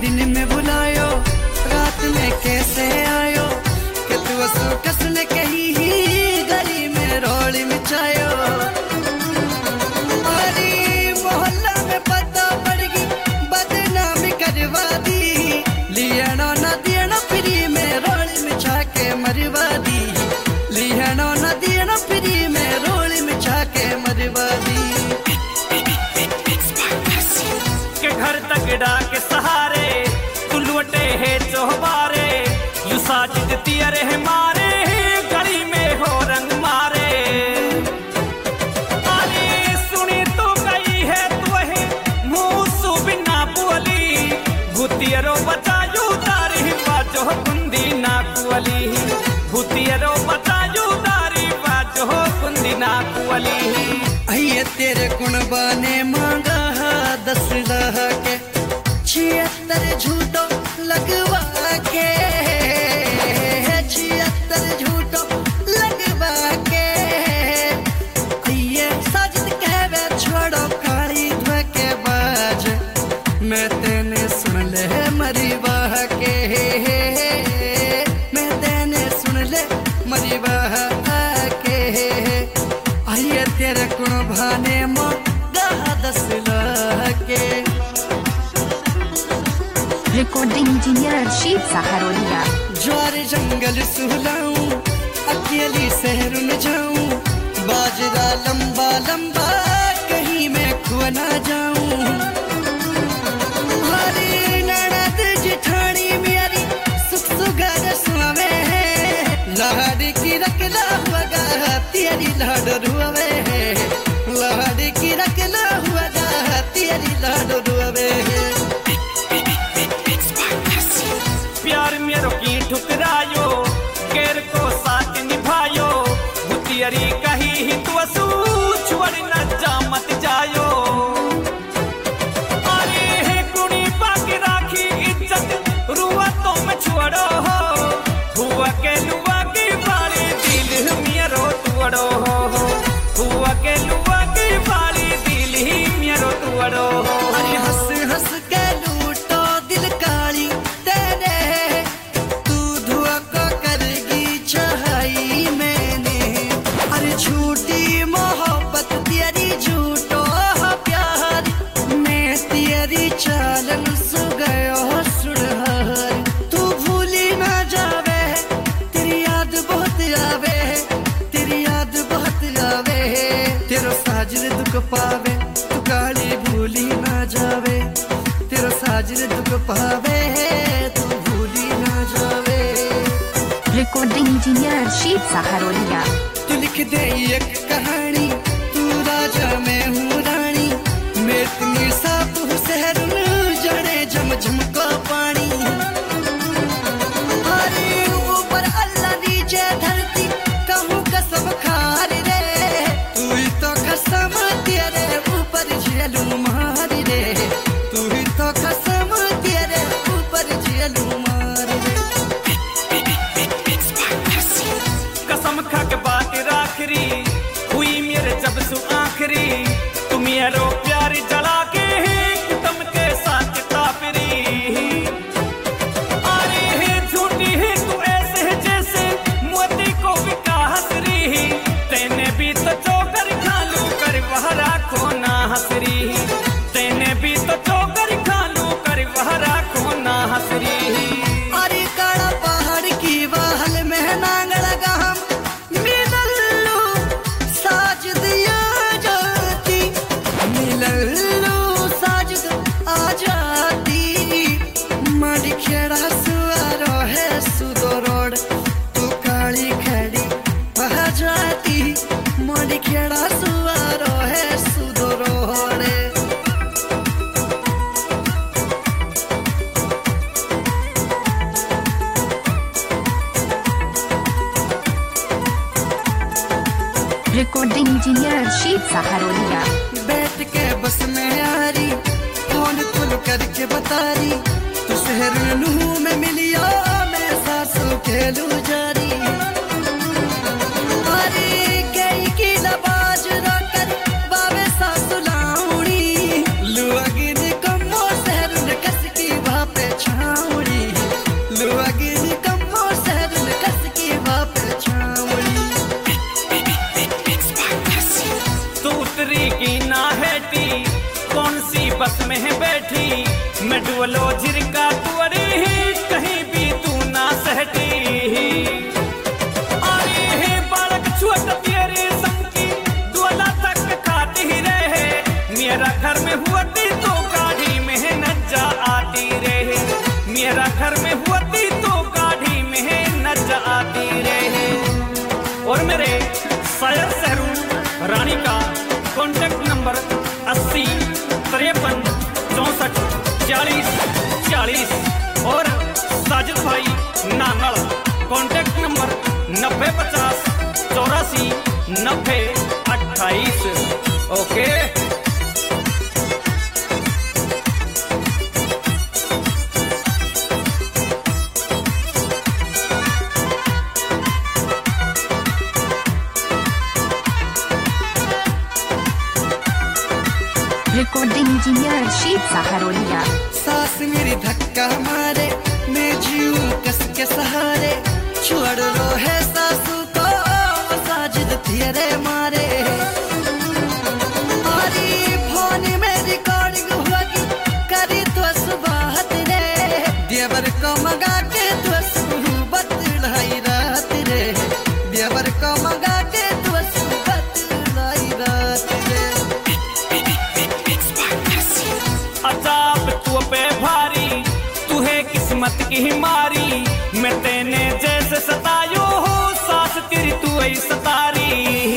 दिन में बुलायो रात में कैसे आयो कि तू असो कसने कही ही गली में रोल मचायो अरे मोहल्ला में पता पड़ गई बदनामी करवा दी लियानो न दियानो फ्री में रोल मचा के मरवा दी लियानो न दियानो फ्री में रोल मचा के मरवा दी के घर तक डाके सहारे तू लुटे है चौबारे यू साजिद तियरे हमारे गली में हो रंग मारे अरे सुनी तो गई है तू है मुंह सु बिना बोली भूतियरो बचायू दारी बाजो कुंदी ना कुली भूतियरो बचायू दारी बाजो कुंदी ना कुली अये तेरे कुणबाने मांगा 10 लाख के 76 झूठो लगवा के 76 झूठो लगवा के ये साजिद कहवे छोड़ो काली धोखे बाज मैं तेने सुन ले मरीवा के मैं तेने सुन ले मरीवा के आइए तेरे कुण भाने मांगा 10 लाख के रिकॉर्डिंग इंजीनियर अर्शीद सहारोलिया ज्वार जंगल सुहलाऊं अकेली शहर में जाऊं बाजरा लंबा लंबा कहीं मैं खो ना जाऊं हरी ननद जिठानी मेरी सुख सुगर सुनावे लाड़ी की रखला हुआ गा तेरी लाडो रुआवे लाड़ी की रखला हुआ गा तेरी लाडो रुआवे प्यार मेरो की ठुकरायो केर को साथ निभायो भूतियरी कही ही तू असू छोड़ न जा मत जायो अरे है कुड़ी बाकी राखी इज्जत रुआ तो मैं छोड़ो हो हुआ के लुआ की बाली दिल मेरो तुड़ो हो हुआ के लुआ की बाली दिल ही मेरो तुड़ो हो अरे हंस हंस के लूटो दिल काली तेरे तू धुआ को करेगी चाहई मैंने अरे झूठी मोहब्बत तेरी झूठो प्यार मैं तेरी चालन सु गयो सुनहर तू भूली ना जावे तेरी याद बहुत आवे तेरी याद बहुत आवे तेरा साजिद दुख पावे तू काली भूली ना जावे तेरा साजिद दुख पावे तू भूली ना जावे रिकॉर्डिंग इंजीनियर अर्शीद सहारोलिया तू लिख दे एक कहानी तू राजा मैं हूँ रानी मैं इतनी साफ हूँ शहर जड़े झमझम को पानी अरे ऊपर अल्लाह नीचे धरती कहूँ कसम खार रे तू ही तो कसम तेरे ऊपर झेलू मार रे तू ही तो कसम तेरे ऊपर झेलू मार रे कसम खा के बात राखरी हुई मेरे जब सु आखरी तुम यारो प्यार जला के तुम के साथ काफरी अरे है झूठी है तू ऐसे जैसे मोती को बिका हसरी तेने भी तो चौकर खालू कर वह राखो ना हसरी तेने भी तो चौकर खालू कर वह राखो ना हसरी अरे काला पहाड़ की वाहल में नांगल गहम मिलल्लू साजिद आ जाती मिलल्लू साजिद आ जाती माड़ी खेड़ा सुआरो है सुदो रोड तू काली खड़ी आ जाती माड़ी खेड़ा सुआरो है सुदो road recording engineer Arshid Saharolia बैठ के बस में आ रही फोन खुल करके बता रही तू शहर नूह में मिलिया मैं सासू खेलू जारी अरे गई की लबाज रोकर बाबे सासू लाउनी लुआगिन कमो शहर ने कस की पे छावड़ी लुआगिनी कम्मो सहरन कस की वाप छावड़ी। तू उतरी की ना हेटी कौन सी बस में है बैठी मैं डुअलो झिरका तुअरी कहीं भी तू ना सहटी। अरे हे बालक छोट तेरे संग की डुअला तक खाती रहे मेरा घर में हुआती तो गाड़ी में नज्जा आती रहे मेरा घर में हुआती तो गाड़ी में नज्जा आती रहे। और मेरे शायर शहरू रानी का कॉन्टेक्ट नंबर 80 53 64 40 40 और साजिद भाई Nangal contact number 90 50 84 90 28। Okay recording engineer शीत सहारोलिया। सास मेरी धक्का मारे मैं जीऊं कस के सहारे छोड़ लो है सासू को साजिद तेरे मारे। हमारी फोन में रिकॉर्डिंग होगी करी तो सुबह रे देवर को मंगा के तो सुबह बतलाई रात रे देवर को मंगा के तो सुबह बतलाई रात रे। अजाब तू पे भारी तू है किस्मत की मारी मैं तेने जैसे सतायो हो सास तेरी तू ही सतारी।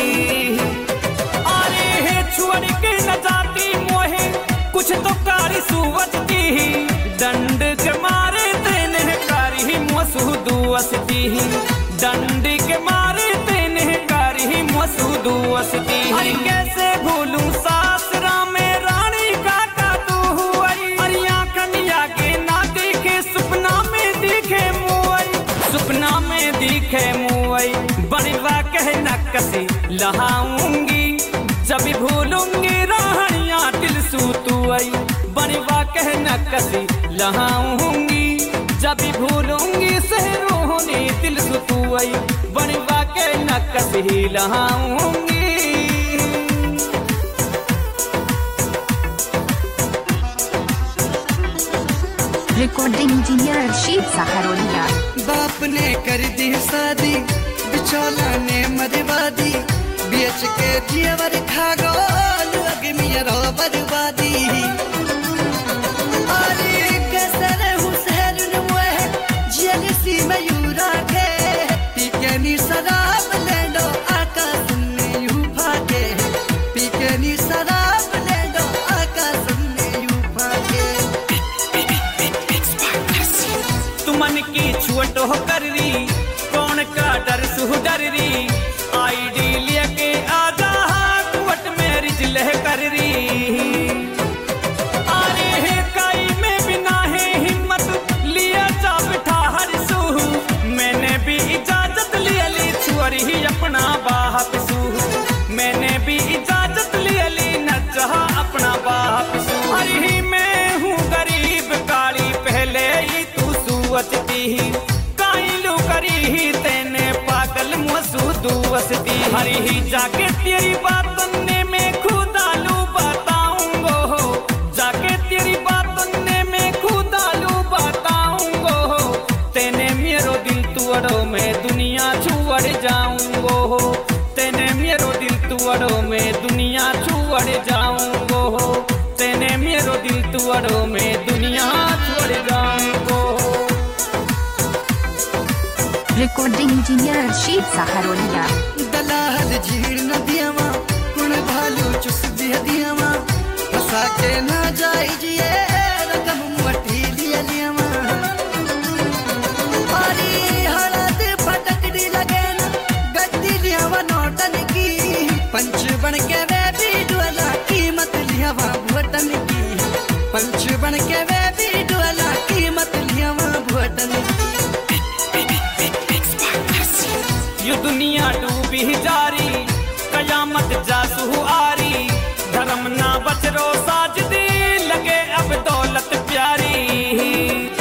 अरे हे छोड़ के न जाती मोहे कुछ तो कारी सुवचती दंड के मारे तेने कारी मसूदू असती दंड के मारे तेने कारी मसूदू असती। अरे कैसे भूलूं सास रामे रानी का सपना में दिखे मुआई बनवा कह नक्कसी लहाऊंगी जब भूलूंगी राहनिया दिल सूतुआई बनवा कह नक्कसी लहाऊंगी जब भूलूंगी सहरोनी दिल सूतुआई बनवा कह नक्कसी लहाऊंगी। रिकॉर्डिंग इंजीनियर शीत सहारोलिया। बाप ने कर दी शादी बिचौला ने मरवा दी बेच के जेवर खा गो लग मेरा बर्बादी। अरे कसर हुसैन नुए जेलसी मयूरा के पीके शराब ले लो आकाश में यूं भागे पीके शराब ले लो आकाश में यूं भागे। तुमन की छुट हो कर री कौन का डर सुह डर री आईडी लेके आजा कुवट मेरी जिले कर री। अरे हे काई में बिना है हिम्मत लिया जा बिठा हर सुह मैंने भी इजाजत लिया ली छुअरी ही अपना बाप सुह मैंने भी इजाजत लिया ली न चाहा अपना बाप सुह। अरे मैं हूँ गरीब काली पहले ही तू सुवचती काइलू करी तेने पागल मसूदू वसती। हरी ही जाके तेरी बात सुनने में खुदालू बताऊंगो जाके तेरी बात सुनने में खुदालू बताऊंगो तेने मेरो दिल तुअड़ो में दुनिया छुअड़ जाऊंगो तेने मेरो दिल तुअड़ो में दुनिया छुअड़ जाऊंगो तेने मेरो दिल तुअड़ो में दुनिया छुअड़ जाऊंगो। रिकॉर्डिंग इंजीनियर शीत सहारोलिया। दलाल झीड़ नदियावा कुण भालू चुस दियावा फसा के ना जाई जिए रकम मटी लिया लियावा। पारी हालत फटकड़ी लगे ना गद्दी लियावा नोटन की पंच बन के वे भी डुअला कीमत लियावा भुटन की पंच बन के वे भी डुअला कीमत लियावा भुटन की। ये दुनिया डूबी जारी कयामत जासू आरी धर्म ना बचरो साजदी लगे अब दौलत प्यारी।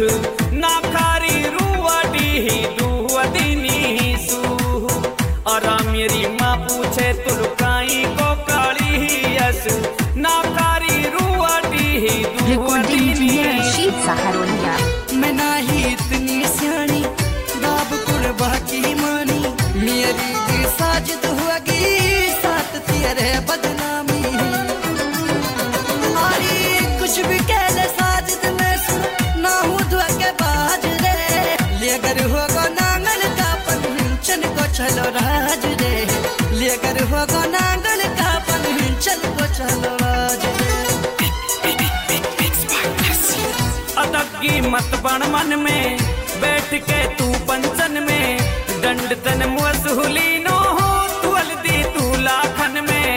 ना खारी रुआडी दुआदिनी सू और मेरी माँ पूछे तुलकाई को काली यस ना खारी रुआडी रिकॉर्डिंग इंजीनियर दुआदिनी शीत सहारोनिया। मैं ना ही इतनी सियानी बाब कुर्बा की मानी मेरी भी साजिद होगी साथ तेरे बदनामी अरे कुछ भी कह ले साजिद में सुन ना हूँ धोखे बाज रे लेकर होगा नांगल का पंचन को चलो राज रे लेकर होगा नांगल का पंचन को चलो राज रे अदगी मत बन मन में बैठ के तू पंचन में दंड तन मुसहुली नो हो तू हल्दी तू लाखन में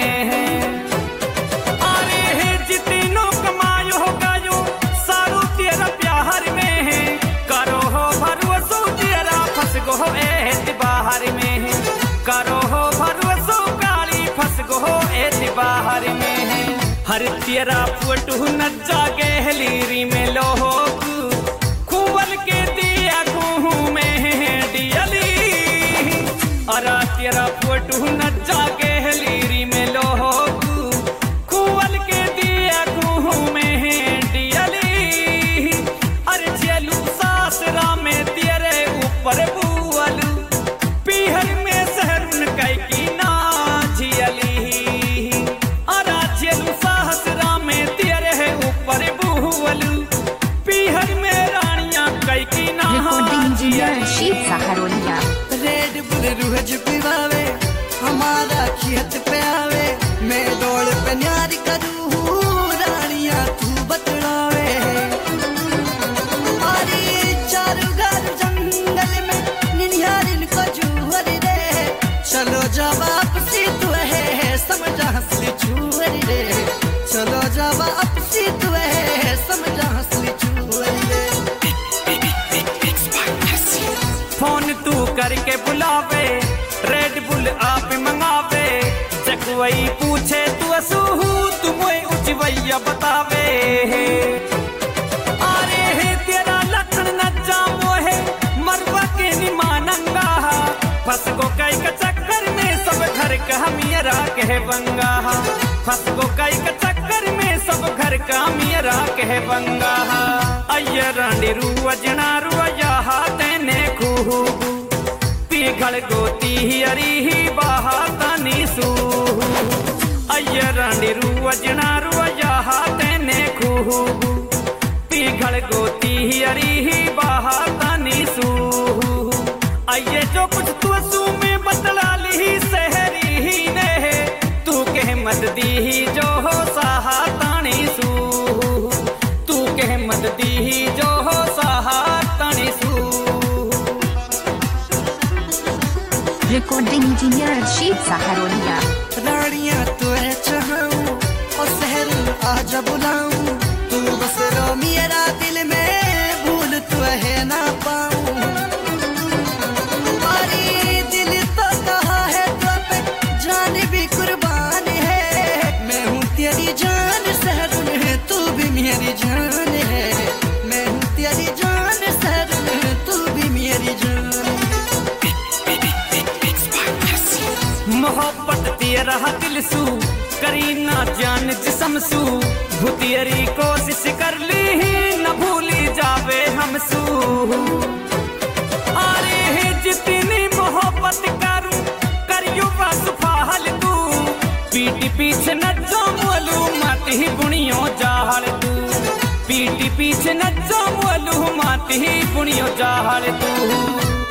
अरे हे जितनो कमायो हो गायो सारू तेरा प्यार में करो हो भरोसो तेरा फंस गो एतबार में करो हो भरोसो काली फंस गो एतबार में हर तेरा फोटो न जागे हलीरी में लोग खुवल के दिया खूह में डियली और तेरा फोटो न जागे हलीरी में लोग खुवल के दिया खूह में डियली अरे चलू सासरा में तेरे ऊपर बुअलू पीहर में सहरुन कई की ना झियली अरा चलू सासरा में तेरे ऊपर बुअलू पीहर में रानियां कई की ना रिकॉर्डिंग इंजीनियर झियली शीत सहारोनिया। रेड बुल रोज पिवावे हमारा खेत पे आवे मैं दौड़ पे न्यारी करूँ रानिया तू बतलावे अरे चारू घर जंगल में निनिहारिन को जूहर रे चलो जब आपसी तू है समझा हंसली चूहर रे चलो जब आपसी तू है समझा हंसली चूहर रे फोन तू करके बुलावे रेड बुल आप मंगावे जगवई पूछे तू असू तुम्हें उचवैया बतावे अरे हे तेरा लक्षण न जामो है मरवा के निमानंगा फंस गो कई का चक्कर में सब घर का मेरा कह बंगा फंस गो कई का चक्कर में सब घर का मेरा कह बंगा अय्या रानी रुआ रुआ तेने खूबू पीघल गोती अरी बाहा तनी सू अय्या रानी रुआ तेने खूबू पीघल गोती अरी बाहा तनी सू अये जो कुछ तू सू में बतला ली सहरी ने तू कह मत दी जो हो साहा तानी सू तू कह मत दी जो हो साहा तानी सू रिकॉर्डिंग इंजीनियर शीत सहारोनिया। रानिया तो है चाहूं और शहर आजा बुलाऊं तू बस रो मेरा दिल में भूल तो है ना पाऊं अरे दिल तो कहा है तो पे जान भी कुर्बान है मैं हूँ तेरी जान शहर में तू भी मेरी जान है मैं हूँ तेरी जान शहर में तू भी मेरी जान है मोहब्बत तेरा दिल सू करी ना जान जिसम सू भूतियरी कोशिश कर ली न भूली जावे हम सू अरे जितनी मोहब्बत करूं करियो बस फाल तू पीटी पीछे न जमलू मत ही बुनियो जाहल तू पीटी पीछे न जमलू मत ही बुनियो जाहल तू